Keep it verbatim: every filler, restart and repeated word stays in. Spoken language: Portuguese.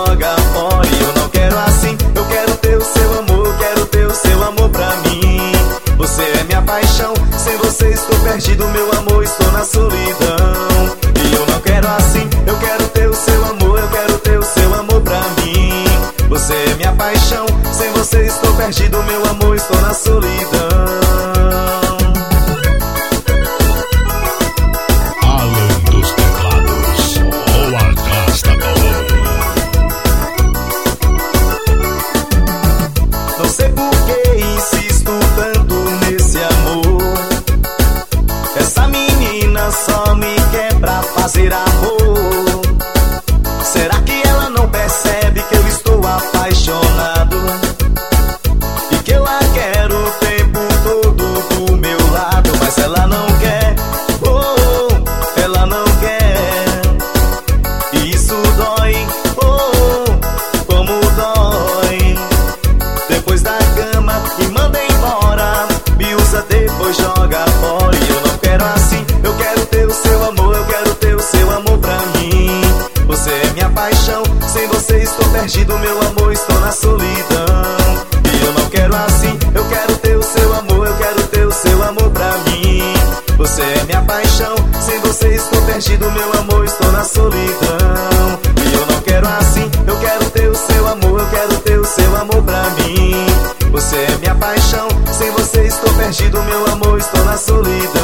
joga fora. E eu não quero assim, eu quero ter o seu amor, eu quero ter o seu amor pra mim. Você é minha paixão, sem você estou perdido, meu amor, estou na solidão. E eu não quero assim, eu quero ter o seu amor, eu quero ter o seu amor pra mim. Você é minha paixão, sem você estou perdido, meu amor, estou na solidão. Alan dos Teclados, ou Arrasta Balão. Não sei por que insisto tanto nesse amor. Essa menina só me quer pra fazer amor. Será que ela não percebe que eu estou apaixonado e que eu a quero o tempo todo do meu lado? Mas ela não quer, oh, ela não quer. E isso dói, oh, como dói. Depois da cama me manda embora, me usa depois joga fora. E eu não quero assim, eu quero ter o seu amor, eu quero ter o seu amor pra mim. Você é minha paixão, sem você estou perdido, meu amor, estou na solidão. E eu não quero assim, eu quero ter o seu amor, eu quero ter o seu amor pra mim. Você é minha paixão, sem você estou perdido, meu amor, estou na solidão. E eu não quero assim, eu quero ter o seu amor, eu quero ter o seu amor pra mim. Você é minha paixão, sem você estou perdido, meu amor, estou na solidão.